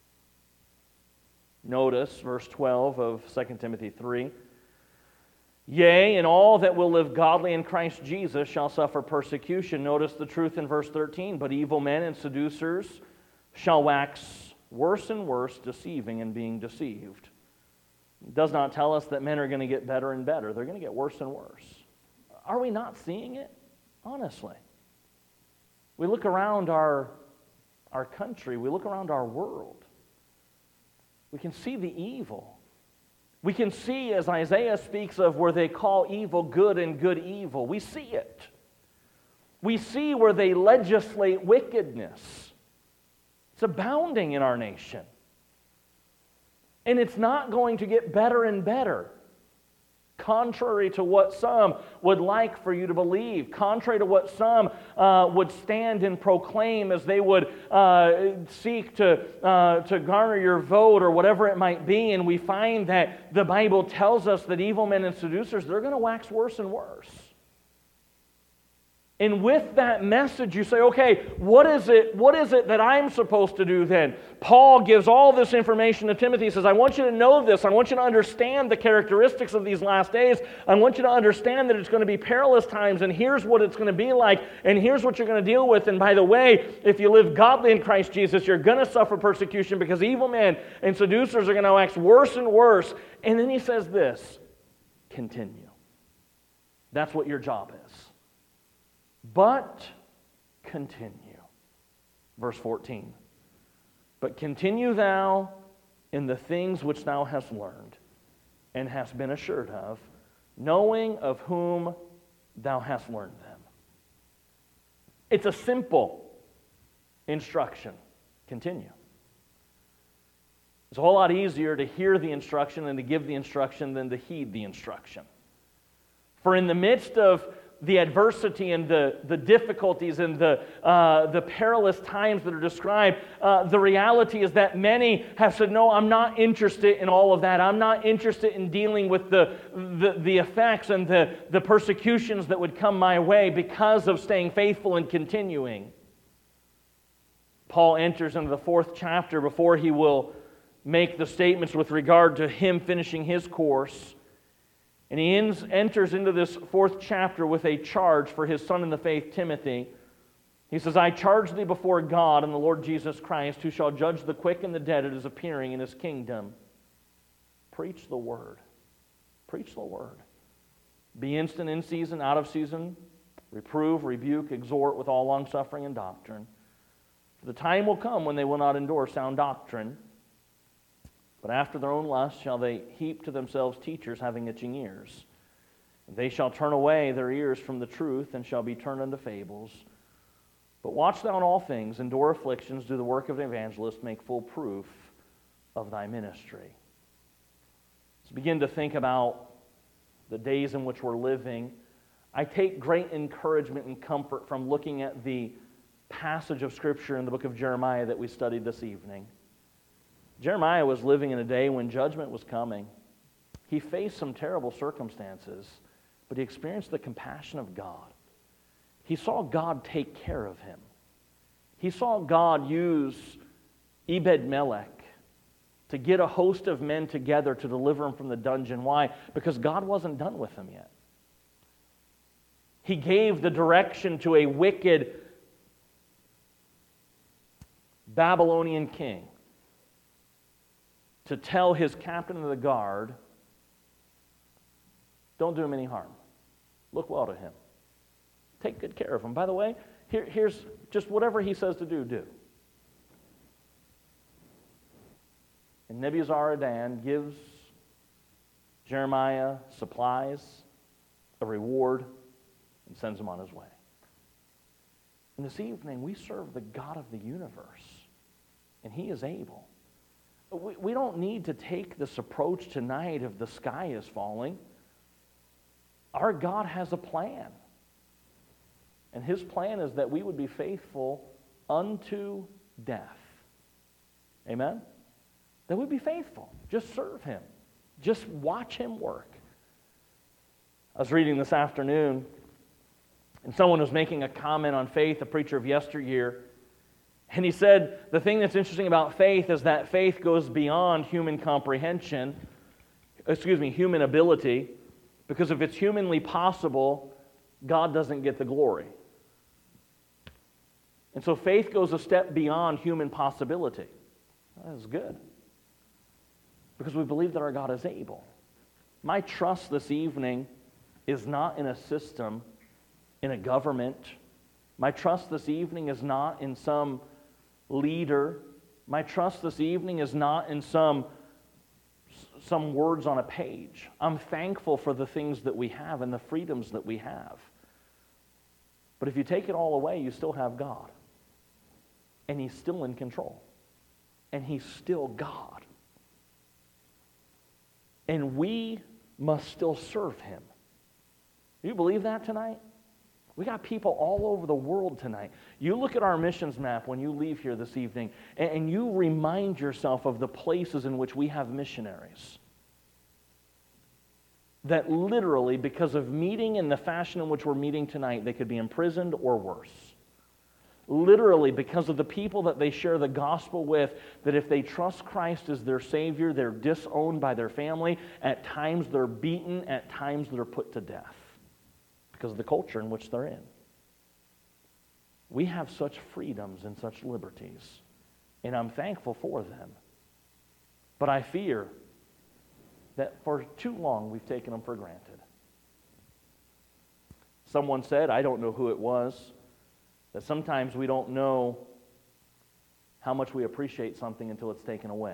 Notice verse 12 of 2 Timothy 3. Yea, and all that will live godly in Christ Jesus shall suffer persecution. Notice the truth in verse 13. But evil men and seducers shall wax worse and worse, deceiving and being deceived. It does not tell us that men are going to get better and better. They're going to get worse and worse. Are we not seeing it? Honestly. We look around our country. We look around our world. We can see the evil. We can see, as Isaiah speaks of, where they call evil good and good evil. We see it. We see where they legislate wickedness. It's abounding in our nation. And it's not going to get better and better. Contrary to what some would like for you to believe. Contrary to what some would stand and proclaim as they would seek to garner your vote or whatever it might be. And we find that the Bible tells us that evil men and seducers, they're going to wax worse and worse. And with that message, you say, okay, what is it that I'm supposed to do then? Paul gives all this information to Timothy. He says, I want you to know this. I want you to understand the characteristics of these last days. I want you to understand that it's going to be perilous times, and here's what it's going to be like, and here's what you're going to deal with. And by the way, if you live godly in Christ Jesus, you're going to suffer persecution because evil men and seducers are going to wax worse and worse. And then he says this, continue. That's what your job is. But continue. Verse 14. But continue thou in the things which thou hast learned and hast been assured of, knowing of whom thou hast learned them. It's a simple instruction. Continue. It's a whole lot easier to hear the instruction and to give the instruction than to heed the instruction. For in the midst of the adversity and the difficulties and the perilous times that are described, the reality is that many have said, no, I'm not interested in all of that. I'm not interested in dealing with the effects and the persecutions that would come my way because of staying faithful and continuing. Paul enters into the 4th chapter before he will make the statements with regard to him finishing his course. And he enters into this 4th chapter with a charge for his son in the faith, Timothy. He says, I charge thee before God and the Lord Jesus Christ, who shall judge the quick and the dead at his appearing in his kingdom. Preach the word. Preach the word. Be instant in season, out of season. Reprove, rebuke, exhort with all longsuffering and doctrine. For the time will come when they will not endure sound doctrine, but after their own lust shall they heap to themselves teachers having itching ears. And they shall turn away their ears from the truth, and shall be turned unto fables. But watch thou in all things, endure afflictions, do the work of an evangelist, make full proof of thy ministry. Let's begin to think about the days in which we're living. I take great encouragement and comfort from looking at the passage of Scripture in the book of Jeremiah that we studied this evening. Jeremiah was living in a day when judgment was coming. He faced some terrible circumstances, but he experienced the compassion of God. He saw God take care of him. He saw God use Ebed-Melech to get a host of men together to deliver him from the dungeon. Why? Because God wasn't done with him yet. He gave the direction to a wicked Babylonian king to tell his captain of the guard, don't do him any harm. Look well to him. Take good care of him. By the way, here's just whatever he says to do, do. And Nebuzaradan gives Jeremiah supplies, a reward, and sends him on his way. And this evening, we serve the God of the universe, and he is able. We don't need to take this approach tonight of the sky is falling. Our God has a plan. And his plan is that we would be faithful unto death. Amen? That we'd be faithful. Just serve him. Just watch him work. I was reading this afternoon, and someone was making a comment on faith, a preacher of yesteryear. And he said, the thing that's interesting about faith is that faith goes beyond human comprehension, human ability, because if it's humanly possible, God doesn't get the glory. And so faith goes a step beyond human possibility. That is good. Because we believe that our God is able. My trust this evening is not in a system, in a government. My trust this evening is not in some leader. My trust this evening is not in some words on a page. I'm thankful for the things that we have and the freedoms that we have. But if you take it all away, you still have God. And he's still in control. And he's still God. And we must still serve him. Do you believe that tonight? We got people all over the world tonight. You look at our missions map when you leave here this evening, and you remind yourself of the places in which we have missionaries. That literally, because of meeting in the fashion in which we're meeting tonight, they could be imprisoned or worse. Literally, because of the people that they share the gospel with, that if they trust Christ as their Savior, they're disowned by their family. At times they're beaten, at times they're put to death because of the culture in which they're in. We have such freedoms and such liberties, and I'm thankful for them. But I fear that for too long we've taken them for granted. Someone said, I don't know who it was, that sometimes we don't know how much we appreciate something until it's taken away.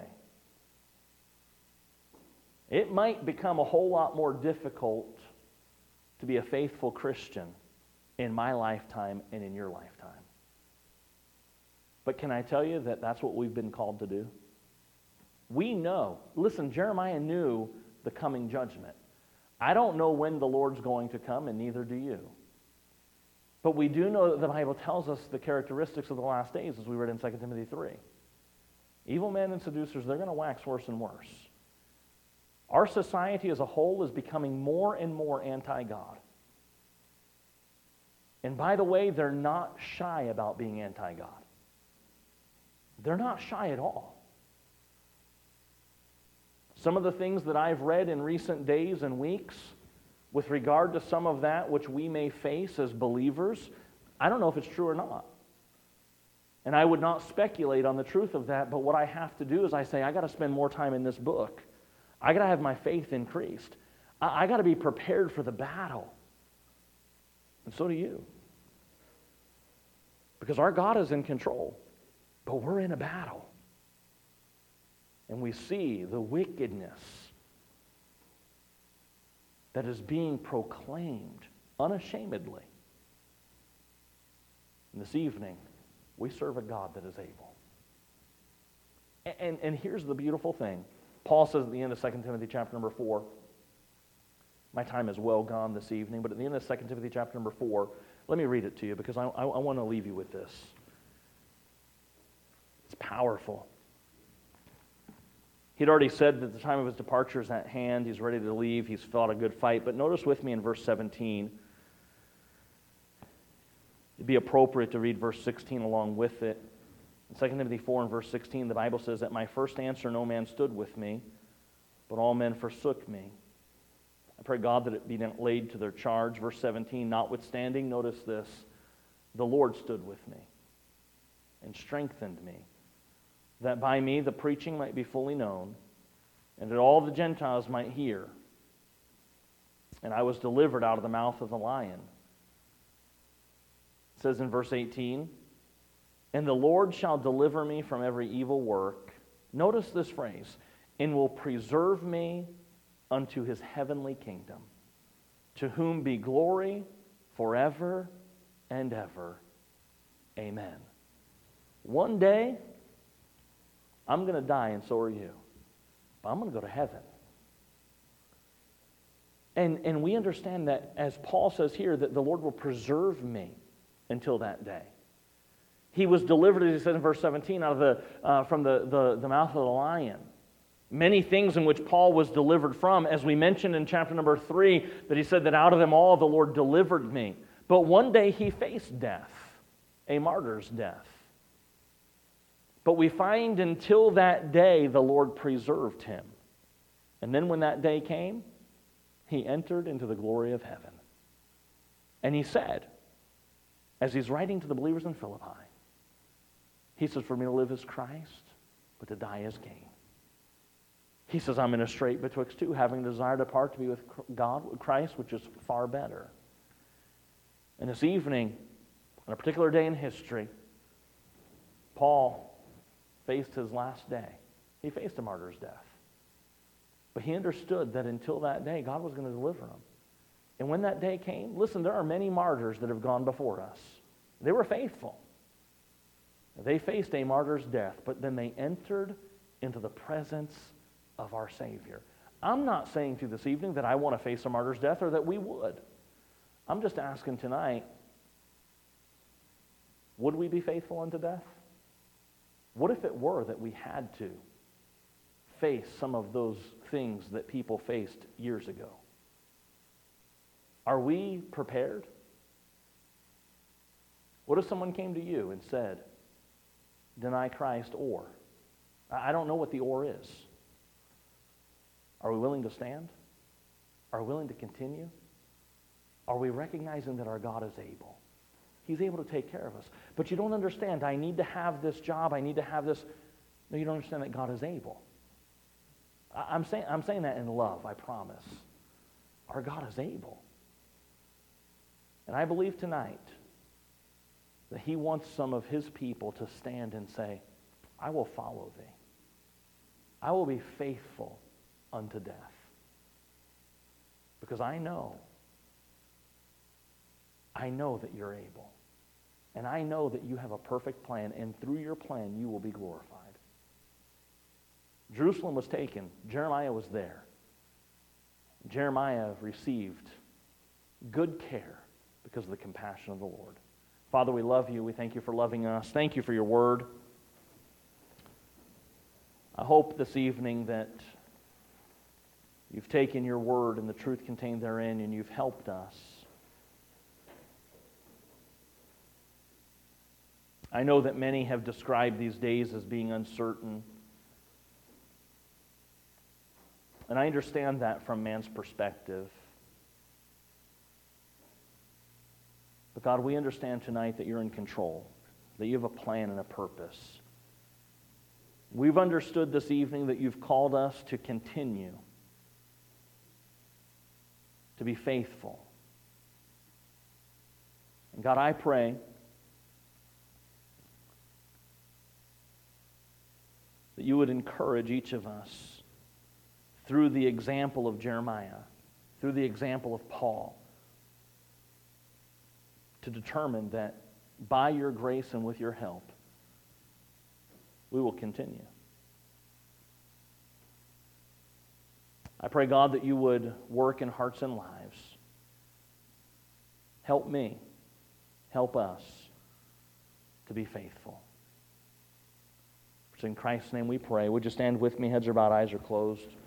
It might become a whole lot more difficult to be a faithful Christian in my lifetime and in your lifetime. But can I tell you that that's what we've been called to do? We know. Listen, Jeremiah knew the coming judgment. I don't know when the Lord's going to come, and neither do you. But we do know that the Bible tells us the characteristics of the last days, as we read in 2 Timothy 3. Evil men and seducers, they're going to wax worse and worse. Our society as a whole is becoming more and more anti-God. And by the way, they're not shy about being anti-God. They're not shy at all. Some of the things that I've read in recent days and weeks with regard to some of that which we may face as believers, I don't know if it's true or not. And I would not speculate on the truth of that, but what I have to do is I say, I got to spend more time in this book. I got to have my faith increased. I got to be prepared for the battle. And so do you. Because our God is in control, but we're in a battle. And we see the wickedness that is being proclaimed unashamedly. And this evening, we serve a God that is able. And here's the beautiful thing. Paul says at the end of 2 Timothy chapter number 4, my time is well gone this evening, but at the end of 2 Timothy chapter number 4, let me read it to you because I want to leave you with this. It's powerful. He'd already said that the time of his departure is at hand. He's ready to leave. He's fought a good fight. But notice with me in verse 17. It'd be appropriate to read verse 16 along with it. In 2 Timothy 4 and verse 16, the Bible says, "At my first answer no man stood with me, but all men forsook me. I pray God that it be not laid to their charge." Verse 17, "Notwithstanding," notice this, "the Lord stood with me and strengthened me, that by me the preaching might be fully known, and that all the Gentiles might hear. And I was delivered out of the mouth of the lion." It says in verse 18, "And the Lord shall deliver me from every evil work." Notice this phrase, "and will preserve me unto his heavenly kingdom, to whom be glory forever and ever. Amen." One day, I'm going to die, and so are you. But I'm going to go to heaven. And we understand that, as Paul says here, that the Lord will preserve me until that day. He was delivered, as he said in verse 17, out of from the mouth of the lion. Many things in which Paul was delivered from, as we mentioned in chapter number 3, that he said that out of them all the Lord delivered me. But one day he faced death, a martyr's death. But we find until that day the Lord preserved him. And then when that day came, he entered into the glory of heaven. And he said, as he's writing to the believers in Philippi, he says, "For me to live is Christ, but to die is gain." He says, "I'm in a strait betwixt two, having a desire to depart to be with God, with Christ, which is far better." And this evening, on a particular day in history, Paul faced his last day. He faced a martyr's death. But he understood that until that day, God was going to deliver him. And when that day came, listen, there are many martyrs that have gone before us. They were faithful. They faced a martyr's death, but then they entered into the presence of our Savior. I'm not saying to you this evening that I want to face a martyr's death or that we would. I'm just asking tonight, would we be faithful unto death? What if it were that we had to face some of those things that people faced years ago? Are we prepared? What if someone came to you and said, "Deny Christ or"? I don't know what the "or" is. Are we willing to stand? Are we willing to continue? Are we recognizing that our God is able? He's able to take care of us. But you don't understand, I need to have this job, I need to have this. No, you don't understand that God is able. I'm saying that in love, I promise. Our God is able. And I believe tonight that he wants some of his people to stand and say, I will follow thee. I will be faithful unto death. Because I know that you're able. And I know that you have a perfect plan, and through your plan you will be glorified. Jerusalem was taken. Jeremiah was there. Jeremiah received good care because of the compassion of the Lord. Father, we love you. We thank you for loving us. Thank you for your word. I hope this evening that you've taken your word and the truth contained therein, and you've helped us. I know that many have described these days as being uncertain. And I understand that from man's perspective. But God, we understand tonight that you're in control, that you have a plan and a purpose. We've understood this evening that you've called us to continue to be faithful. And God, I pray that you would encourage each of us through the example of Jeremiah, through the example of Paul, to determine that by your grace and with your help, we will continue. I pray, God, that you would work in hearts and lives. Help me, help us to be faithful. It's in Christ's name we pray. Would you stand with me? Heads are bowed, eyes are closed.